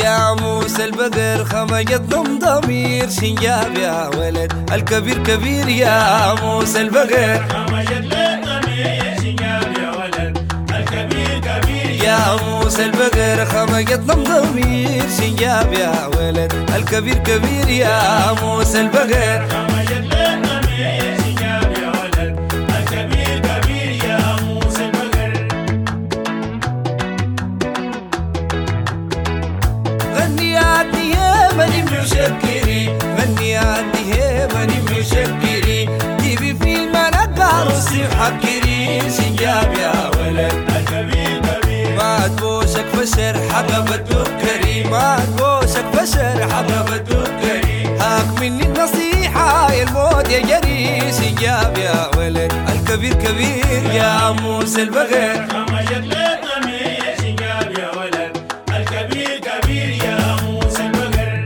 يا موسى البقر خمجت ضمير شنجاب يا ولد الكبير كبير يا موسى البقر خمجت ضمير شنجاب يا ولد الكبير كبير يا موسى البقر خمجت ضمير شنجاب يا ولد الكبير كبير يا موسى البقر خمجت ضمير شنجاب يا ولد الكبير كبير يا موسى البقر غني يا ماني مشكري غني يا ماني مشكري جيبي في المنقار وسيحكري شنجاب يا ولد الكبير كبير ما تبوشك فشر حبب الدكري ما تبوشك فشر حبب الدكري هاك مني النصيحة يا الموت يا جري شنجاب يا ولد الكبير كبير يا موسى البقر خمجت ضمير شنجاب يا ولد الكبير كبير يا موسى البقر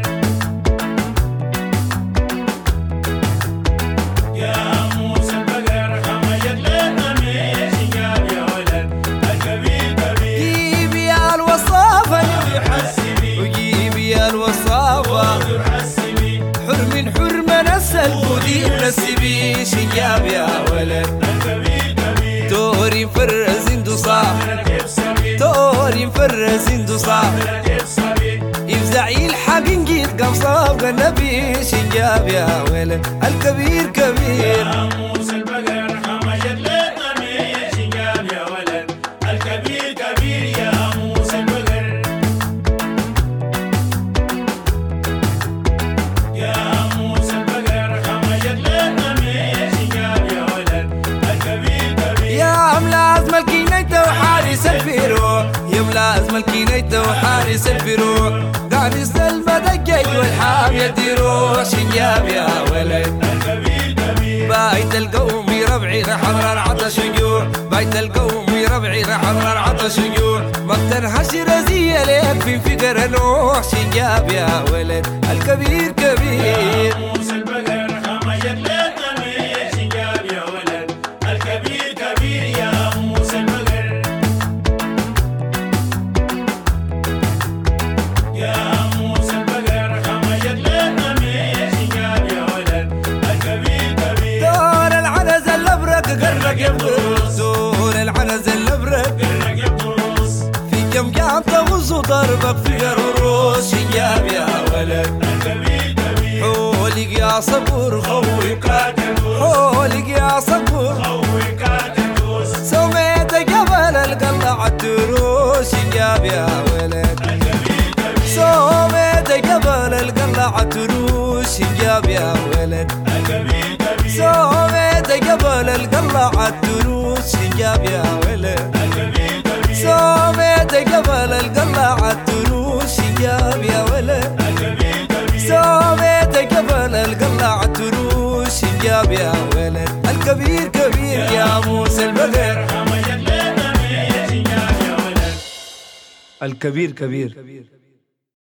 يا موسى البقر خمجت ضمير شنجاب يا ولد الكبير كبير جيبي يا الوصافة يحسبي وجيبي يا الوصافة يحسبي حر نسل وديب نسبي شنجاب يا ولد الكبير كبير توري مفرز اندصاح يبسبي توري مفرز اندصاح يبسبي يفزعي الحق نجيت قام صاب النبي شنجاب يا ولد الكبير كبير يا موسى البقر خمجت ضمير شنجاب يا ولد الكبير كبير يا موسى البقر يا موسى البقر خمجت ضمير شنجاب يا ولد الكبير كبير يا ملازم الكينيت وحارس الفيرو يا ملازم الكينيت وحارس الفيرو قارس المدقق والحام يديرو شنجاب يا ولد الكبير كبير بايت القوم ربعي حضر العطش جوع بايت القوم ربعي حضر العطش جوع مقتل حشر زي ليك في فقر نوح شنجاب يا ولد الكبير كبير موسى البقر خمجت ضمير شنجاب يا ولد الكبير كبير يا موسى البقر يا موسى البقر خمجت ضمير شنجاب يا ولد الكبير كبير دور العنز الابرق قرق يبرق دور العنز الابرق قرق يبرص في كم قام تغز ضربك في الروس شنجاب يا ولد الكبير كبير حولك يا صبور خوي كاتبوس حولك يا صبور خوي كاتبوس سميت جبل القلع الدروس شنجاب يا ولد الكبير كبير سميت جبل القلع الدروس شنجاب يا ولد الكبير كبير سميت جبل القلع الدروس شنجاب يا ولد الكبير كبير سميت جبل القلع الدروس شنجاب يا ولد الكبير كبير سميت جبل القلع الدروس شنجاب يا ولد الكبير كبير يا موسى البقر خمجت ضمير شنجاب يا ولد الكبير كبير